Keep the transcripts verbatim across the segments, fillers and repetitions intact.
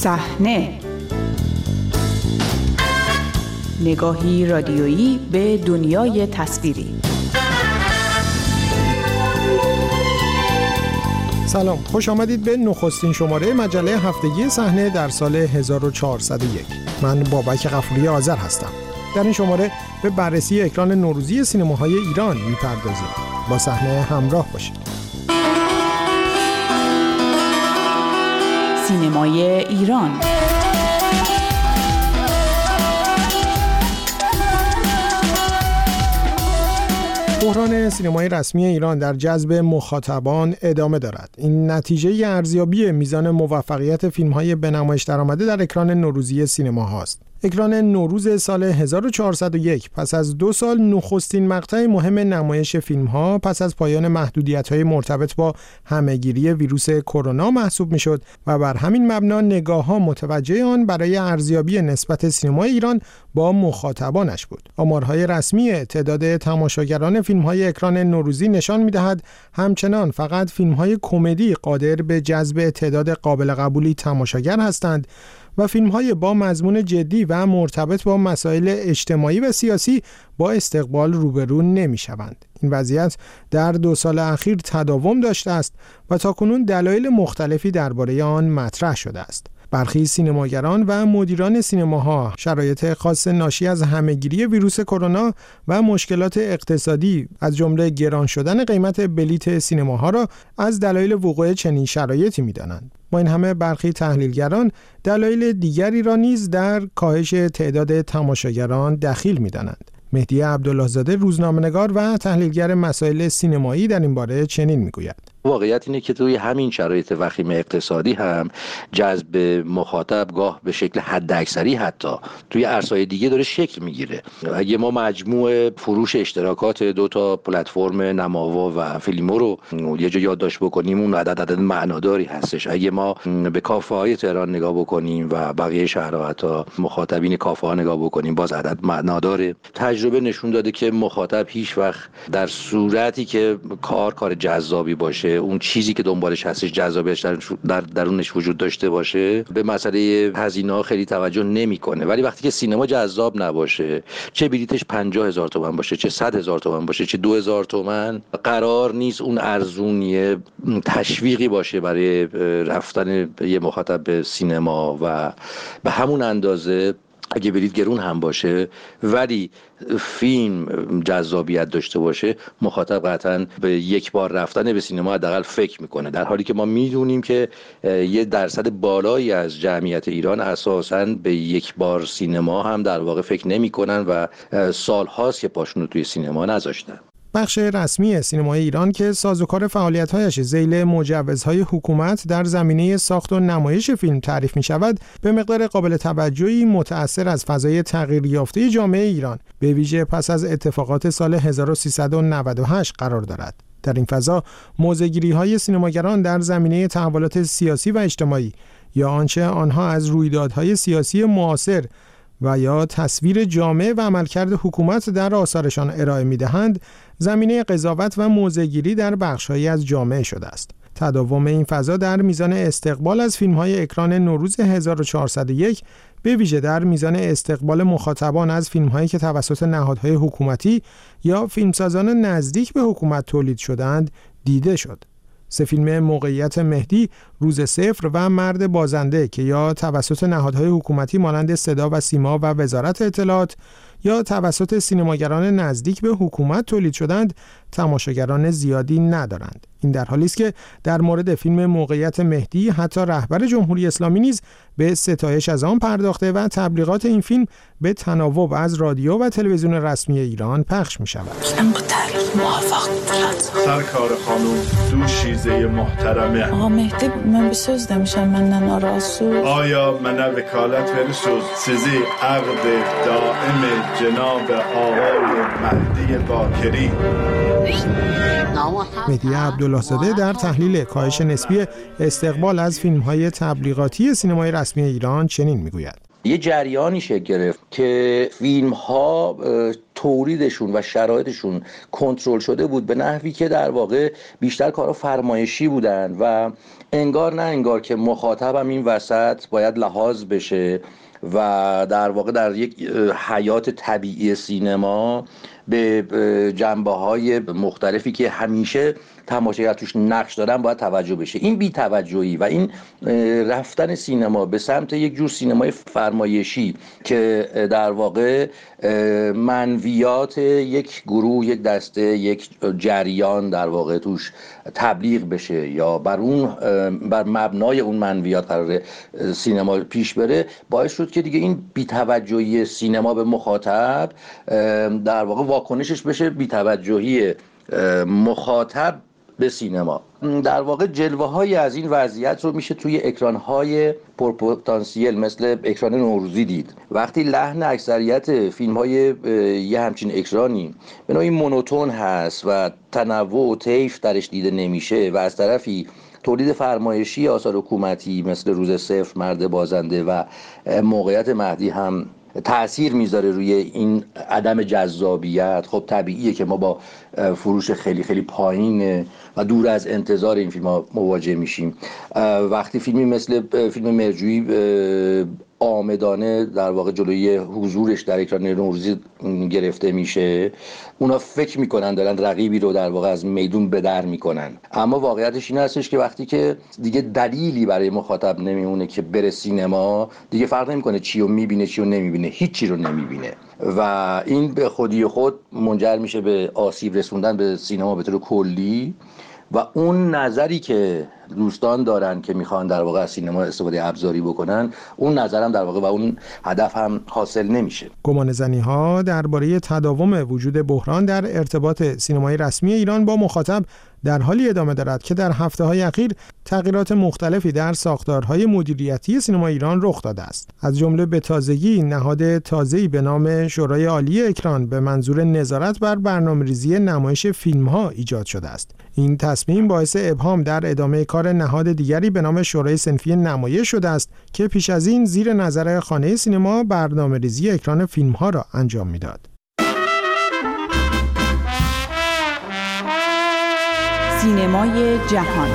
صحنه، نگاهی رادیویی به دنیای تصویری. سلام، خوش آمدید به نخستین شماره مجله هفتگی صحنه در سال هزار و چهارصد و یک. من بابک غفوری آذر هستم. در این شماره به بررسی اکران نوروزی سینماهای ایران میپردازیم. با صحنه همراه باشید. سینمای ایران. بحران سینمای رسمی ایران در جذب مخاطبان ادامه دارد. این نتیجه ارزیابی میزان موفقیت فیلم‌های به نمایش درآمده در اکران نوروزی سینما هاست. اکران نوروز سال هزار و چهارصد و یک پس از دو سال نخستین مقطع مهم نمایش فیلم‌ها پس از پایان محدودیت‌های مرتبط با همه‌گیری ویروس کرونا محسوب می‌شد و بر همین مبنا نگاه‌ها متوجه آن برای ارزیابی نسبت سینمای ایران با مخاطبانش بود. آمارهای رسمی تعداد تماشاگران فیلم‌های اکران نوروزی نشان می‌دهد همچنان فقط فیلم‌های کمدی قادر به جذب تعداد قابل قبولی تماشاگر هستند و فیلم‌های با مضمون جدی و مرتبط با مسائل اجتماعی و سیاسی با استقبال روبرو نمی‌شوند. این وضعیت در دو سال اخیر تداوم داشته است و تاکنون دلایل مختلفی درباره آن مطرح شده است. برخی سینماگران و مدیران سینماها شرایط خاص ناشی از همه‌گیری ویروس کرونا و مشکلات اقتصادی از جمله گران شدن قیمت بلیت سینماها را از دلایل وقوع چنین شرایطی می‌دانند. با این همه برخی تحلیلگران دلایل دیگری را نیز در کاهش تعداد تماشاگران دخیل می‌دانند. مهدی عبدالله‌زاده روزنامه‌نگار و تحلیلگر مسائل سینمایی در این باره چنین می‌گوید: واقعیت اینه که توی همین شرایط وخیم اقتصادی هم جذب مخاطب گاه به شکل حداکثری حتی توی عرصه‌های دیگه داره شکل میگیره. اگه ما مجموع فروش اشتراکات دو تا پلتفرم نماوا و فیلمو رو یه جا یادداشت بکنیم، اون عدد عدد معناداری هستش. اگه ما به کافه‌های تهران نگاه بکنیم و بقیه شهرها حتی مخاطبین کافه‌ها نگاه بکنیم، باز عدد معناداره. تجربه نشون داده که مخاطب هیچ وقت در صورتی که کار کار جذابی باشه، اون چیزی که دنبالش هستش جذابیت در, در درونش وجود داشته باشه، به مسئله هزینه‌ها خیلی توجه نمی‌کنه. ولی وقتی که سینما جذاب نباشه، چه بلیتش پنجاه هزار تومان باشه، چه صد هزار تومان باشه، چه دو هزار تومان، قرار نیست اون ارزونیه تشویقی باشه برای رفتن یه مخاطب به سینما و به همون اندازه اگه بلیت گرون هم باشه ولی فیلم جذابیت داشته باشه، مخاطب قطعاً به یک بار رفتن به سینما حداقل فکر میکنه، در حالی که ما میدونیم که یه درصد بالایی از جمعیت ایران اساساً به یک بار سینما هم در واقع فکر نمیکنن و سالهاست که پاشون رو توی سینما نذاشتن. بخش رسمی سینمای ایران که سازوکار فعالیت‌هایش ذیل مجوزهای حکومت در زمینه ساخت و نمایش فیلم تعریف می‌شود، به مقدار قابل توجهی متأثر از فضای تغییر یافته جامعه ایران، به ویژه پس از اتفاقات سال هزار و سیصد و نود و هشت قرار دارد. در این فضا موضع‌گیری‌های سینماگران در زمینه تحولات سیاسی و اجتماعی یا آنچه آنها از رویدادهای سیاسی معاصر و یا تصویر جامع و عملکرد حکومت در آثارشان ارائه می‌دهند، زمینه قضاوت و موضع‌گیری در بخش‌هایی از جامعه شده است. تداوم این فضا در میزان استقبال از فیلم‌های اکران نوروز هزار و چهارصد و یک، به ویژه در میزان استقبال مخاطبان از فیلم‌هایی که توسط نهادهای حکومتی یا فیلمسازان نزدیک به حکومت تولید شدند، دیده شد. سه فیلم موقعیت مهدی، روز صفر و مرد بازنده که یا توسط نهادهای حکومتی مانند صدا و سیما و وزارت اطلاعات یا توسط سینماگران نزدیک به حکومت تولید شدند، تماشاگران زیادی ندارند. این در حالی است که در مورد فیلم موقعیت مهدی حتی رهبر جمهوری اسلامی نیز به ستایش از آن پرداخته و تبلیغات این فیلم به تناوب از رادیو و تلویزیون رسمی ایران پخش می شود. سرکار خانم دو شیزه محترمه آقا مهدی من بسوز دمیشم من نناراسو آیا من وکالت ورسوز سزی عقد دائم جناب آقای مهدی باکری. مهدی عبدالله‌زاده در تحلیل کاهش نسبی استقبال از فیلم‌های تبلیغاتی سینمای رسمی ایران چنین می‌گوید: یه جریانی شکل گرفت که فیلم ها تولیدشون و شرایطشون کنترل شده بود به نحوی که در واقع بیشتر کارا فرمایشی بودن و انگار نه انگار که مخاطب هم این وسط باید لحاظ بشه و در واقع در یک حیات طبیعی سینما به جنبه‌های مختلفی که همیشه تماشاگر توش نقش دارن باید توجه بشه. این بی‌توجهی و این رفتن سینما به سمت یک جور سینمای فرمایشی که در واقع منویات یک گروه، یک دسته، یک جریان در واقع توش تبلیغ بشه یا بر اون بر مبنای اون منویات قرار سینما پیش بره، باعث شد که دیگه این بی‌توجهی سینما به مخاطب در واقع واکنشش بشه بی‌توجهی مخاطب به سینما. در واقع جلوه های از این وضعیت رو میشه توی اکران های پرپتانسیل مثل اکران نوروزی دید. وقتی لحن اکثریت فیلم های یه همچین اکرانی به نوعی مونوتون هست و تنوع و طیف درش دیده نمیشه و از طرفی تولید فرمایشی آثار حکومتی مثل روز صفر، مرد بازنده و موقعیت مهدی هم تأثیر میذاره روی این عدم جذابیت، خب طبیعیه که ما با فروش خیلی خیلی پایین و دور از انتظار این فیلم ها مواجه میشیم. وقتی فیلمی مثل فیلم مرجویی آمدانه در واقع جلوی حضورش در اکران نوروزی گرفته میشه، اونا فکر میکنن دارن رقیبی رو در واقع از میدون به در میکنن، اما واقعیتش این هستش که وقتی که دیگه دلیلی برای مخاطب نمیمونه که بره سینما، دیگه فرق نمیکنه چی رو میبینه چی رو نمیبینه، هیچی رو نمیبینه و این به خودی خود منجر میشه به آسیب رسوندن به سینما به طور کلی و اون نظری که دوستان دارن که میخوان در واقع از سینما استفاده ابزاری بکنن، اون نظرم در واقع و اون هدف هم حاصل نمیشه. گمانه‌زنی ها درباره تداوم وجود بحران در ارتباط سینمای رسمی ایران با مخاطب در حالی ادامه دارد که در هفته‌های اخیر تغییرات مختلفی در ساختارهای مدیریتی سینما ایران رخ داده است. از جمله به تازگی نهاد تازه‌ای به نام شورای عالی اکران به منظور نظارت بر برنامه‌ریزی نمایش فیلم‌ها ایجاد شده است. این تصمیم باعث ابهام در ادامه کار نهاد دیگری به نام شورای صنفی نمایش شده است که پیش از این زیر نظر خانه سینما برنامه‌ریزی اکران فیلم‌ها را انجام می‌داد. سینمای جهان.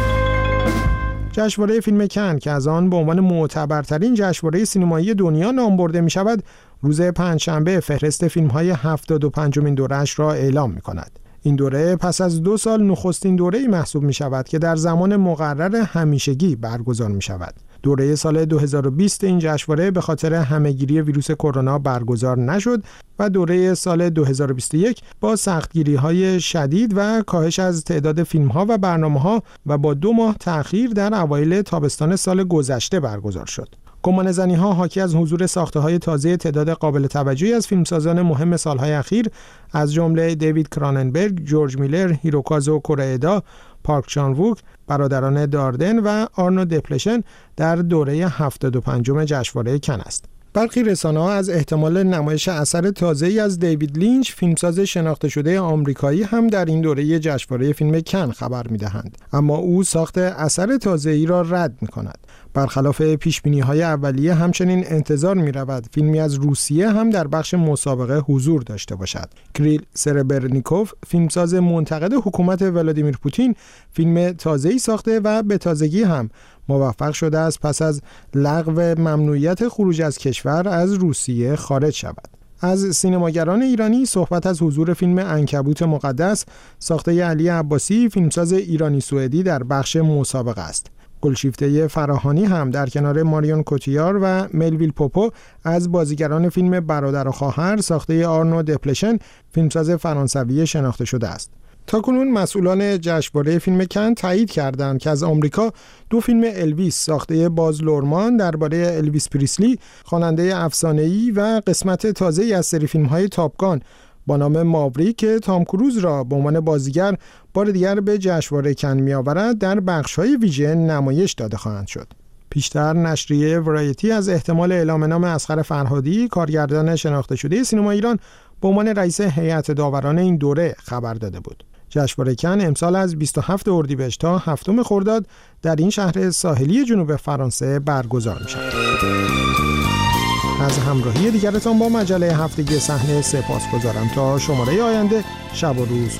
جشنواره فیلم کن که از آن به عنوان معتبرترین جشنواره سینمایی دنیا نام برده می شود، روز پنجشنبه فهرست فیلم‌های هفتاد و پنجمین دوره‌اش را اعلام می کند. این دوره پس از دو سال نخستین دوره‌ای محسوب می شود که در زمان مقرر همیشگی برگزار می شود. دوره سال دو هزار و بیست این جشنواره به خاطر همهگیری ویروس کرونا برگزار نشد و دوره سال دو هزار و بیست و یک با سختگیری‌های شدید و کاهش از تعداد فیلم‌ها و برنامه‌ها و با دو ماه تأخیر در اوایل تابستان سال گذشته برگزار شد. گمانه‌زنی‌ها حاکی از حضور ساخته‌های تازه تعداد قابل توجهی از فیلمسازان مهم سال‌های اخیر از جمله دیوید کراننبرگ، جورج میلر، هیروکازو کورادا، پارک چان ووک، برادران داردن و آرنو دپلشن در دوره هفتاد و پنجم جشنواره کن است. برخی رسانه‌ها از احتمال نمایش اثر تازه‌ای از دیوید لینچ، فیلمساز شناخته شده آمریکایی، هم در این دوره جشنواره فیلم کن خبر می‌دهند، اما او ساخت اثر تازه‌ای را رد می‌کند. برخلاف پیش‌بینی‌های اولیه همچنین انتظار می‌رود فیلمی از روسیه هم در بخش مسابقه حضور داشته باشد. کریل سربرنیکوف، فیلمساز منتقد حکومت ولادیمیر پوتین، فیلم تازه‌ای ساخته و به تازگی هم موفق شده است پس از لغو ممنوعیت خروج از کشور از روسیه خارج شود. از سینماگران ایرانی صحبت از حضور فیلم عنکبوت مقدس ساخته علی عباسی، فیلمساز ایرانی سوئدی، در بخش مسابقه است. گلشیفته فراهانی هم در کنار ماریون کوتیار و ملویل پوپو از بازیگران فیلم برادر و خواهر ساخته آرنو دپلشن، فیلمساز فرانسوی، شناخته شده است. تاکنون مسئولان جشنواره فیلم کن تایید کردند که از آمریکا دو فیلم الویس ساخته باز لورمان درباره الویس پریسلی، خواننده افسانه‌ای، و قسمت تازه‌ای از سری فیلم‌های تاپ گان با نام ماوریک که تام کروز را به عنوان بازیگر بار دیگر به جشنواره کن می‌آورد، در بخش‌های ویژه نمایش داده خواهند شد. پیشتر نشریه ورایتی از احتمال اعلام نام اصغر فرهادی، کارگردان شناخته شده سینما ایران، به عنوان رئیس هیئت داوران این دوره خبر داده بود. جشنواره کن امسال از بیست و هفتم اردیبهشت تا هفتم خرداد در این شهر ساحلی جنوب فرانسه برگزار می‌شود. از همراهی دیگرتان با مجله هفتگی صحنه سپاسگزارم. تا شماره آینده، شب و روز